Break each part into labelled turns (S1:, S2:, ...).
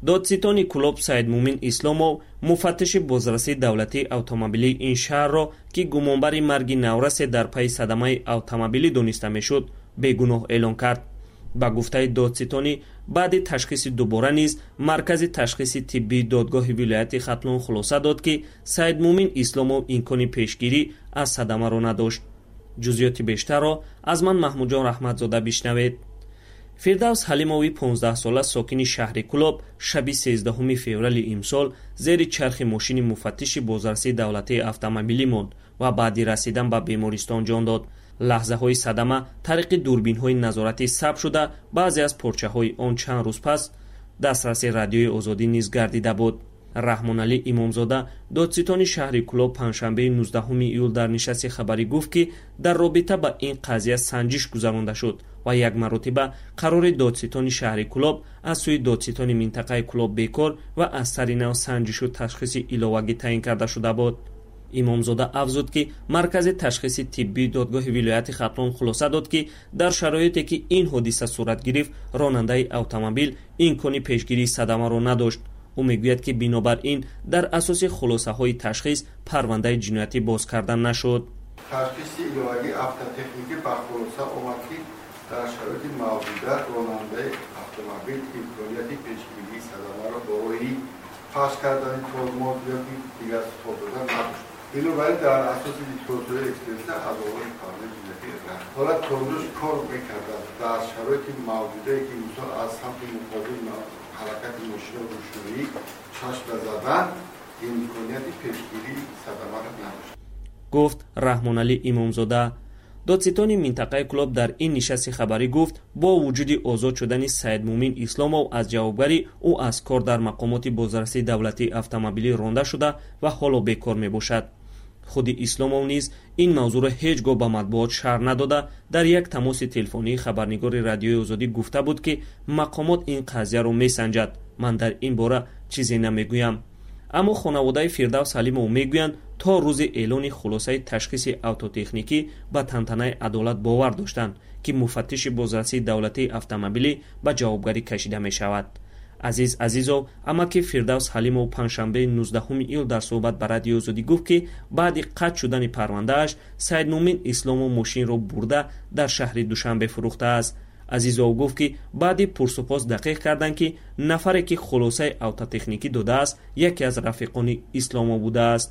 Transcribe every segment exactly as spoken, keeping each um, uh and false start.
S1: додситони клуб Саидмумин Исломов муфаттиши бозрасии давлатии автомобилии ин шаҳрро, ки гумонбари марги наврасе дар пайи садамаи автомобилӣ дониста мешуд, бегуноҳ эълон кард. ба гуфтаи додситонӣ, баъди ташхиси дубора низ маркази ташхиси тиббии додгоҳи вилояти Хатлон хулоса дод, ки Саидмумин Исломов имкони пешгирӣ аз садамаро надошт. ҷузъиёти бештарро аз ман Маҳмудҷон Раҳматзода бишнавед. Фирдавс Ҳалимови понздаҳсола сокини шаҳри Кӯлоб шаби сездаҳуми феврали имсол зери чархи мошини муфаттиши бозрасии давлатии автомобилӣ монд ва баъди расидан ба бемористон ҷон дод. лаҳзаҳои садама тариқи дурбинҳои назоратӣ сабт шуда, баъзе аз порчаҳои он чанд рӯз пас дастраси радиои озодӣ низ гардида буд. Раҳмоналӣ Имомзода, додситони шаҳри Кӯлоб, панҷшанбеи нуздаҳуми июл дар нишасти хабарӣ гуфт, ки дар робита ба ин қазия санҷиш гузаронда шуд ва як маротиба қарори додситони шаҳри Кӯлоб аз сӯи додситони минтақаи Кӯлоб бекор ва аз сари нав санҷишу ташхиси иловагӣ таъин карда шуда буд. имомзода афзуд, ки маркази ташхиси тиббии додгоҳи вилояти Хатлон хулоса дод, ки дар шароите ки ин ҳодиса сурат гирифт, ронандаи автомобил имкони пешгирии садамаро надошт. ӯ мегӯяд, ки бинобар ин дар асоси хулосаҳои ташхис парвандаи ҷиноятӣ боз карда нашуд.
S2: ташхиси иловагӣ автотехникӣ ба хулоса омад, ки дар шароити мавҷуда ронандаи автомобил имконияти пешгирии садамаро барои паш кардани тормоз ёки дигар сухоб додан надошт. бинобар ин дар асоси диктатураи экспертиза аз оғози парвандаи ҷиноятӣ ҳолат тормоз кор мекарда дар шароити мавҷудае, ки мисол аз самти муқобил ҳаракати мошина рӯшноӣ чашма задан имконияти пешгирии садамаро надошт,
S1: гуфт Раҳмоналӣ Имомзода. додситони минтақаи Кӯлоб дар ин нишасти хабарӣ гуфт, бо вуҷуди озод шудани Саидмумин Исломов аз ҷавобгарӣ, ӯ аз кор дар мақомоти бозрасии давлатии автомобилӣ ронда шуда ва ҳоло бекор мебошад. худи Исломов низ ин мавзӯъро ҳеҷ гоҳ ба матбуот шарҳ надода, дар як тамоси телефонии хабарнигори радиои Озодӣ гуфта буд, ки мақомот ин қазияро месанҷад, ман дар ин бора чизе намегӯям. аммо хонаводаи Фирдавс Ҳалимов мегӯянд, то рӯзи эълони хулосаи ташхиси автотехникӣ ба тантанаи адолат бовар доштанд, ки муфаттиши бозрасии давлатии автомобилӣ ба ҷавобгарӣ кашида мешавад. азиз азизов, амаки Фирдавс Ҳалимов панҷшанбеи нуздаҳуми июл дар суҳбат ба радиои Озодӣ гуфт, ки баъди қатъ шудани парвандааш Саидмумин Исломов мошинро бурда дар шаҳри Душанбе фурӯхтааст. азизов гуфт, ки баъди пурсупос дақиқ карданд, ки нафаре ки хулосаи автотехникӣ додааст, яке аз рафиқони Исломов будааст.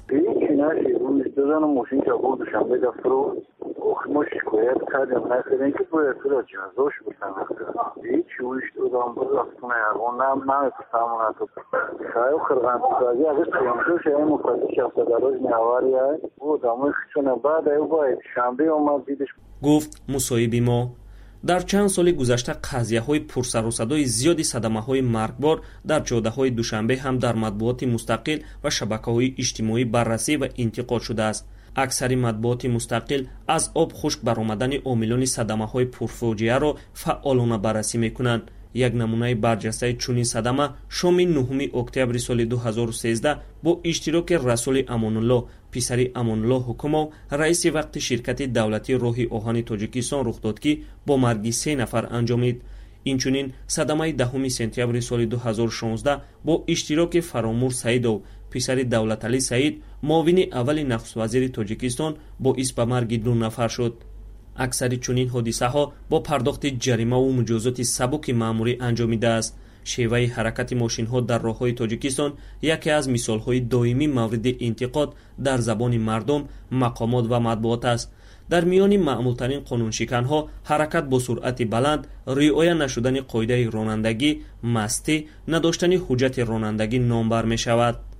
S3: ما شکایت کردیم نکردیم که باید را جزاش بکنم هیچ ویش دادم برفتونه اون نم نمیپسم اون تو شاید خرغان تازی اگه سیامشو شاید مفتش افتاداروز نیاواری های بود اما خیچونه بعد ایو باید شنبه اومد دیدش
S1: گفت مصاحبی ما. дар чанд соли гузашта қазияҳои пурсарусадои зиёди садамаҳои маргбор дар ҷодаҳои Душанбе ҳам дар матбуоти мустақил ва шабакаҳои иҷтимоӣ баррасӣ ва интиқод шудааст. аксари матбуоти мустақил аз об хушк баромадани омилони садамаҳои пурфоҷиаро фаъолона баррасӣ мекунанд. як намунаи барҷастаи чунин садама шоми нӯҳуми октябри соли ду ҳазору сездаҳ бо иштироки Расули Амонулло, писари Амонулло Ҳукумов, раиси вақти ширкати давлатии роҳи оҳани Тоҷикистон рух дод, ки бо марги се нафар анҷомид. инчунин садамаи даҳуми сентябри соли ду ҳазору шонздаҳ бо иштироки Фаромур Саидов, писари Давлаталӣ Саид, муовини аввали нахствазири Тоҷикистон, боис ба марги ду нафар шуд. аксари чунин ҳодисаҳо бо пардохти ҷаримаву муҷозоти сабуки маъмурӣ анҷомидааст. шеваи ҳаракати мошинҳо дар роҳҳои Тоҷикистон яке аз мисолҳои доимӣ мавриди интиқод дар забони мардум, мақомот ва матбуот аст. дар миёни маъмултарин қонуншиканҳо ҳаракат бо суръати баланд, риоя нашудани қоидаи ронандагӣ, мастӣ, надоштани ҳуҷҷати ронандагӣ номбар мешавад.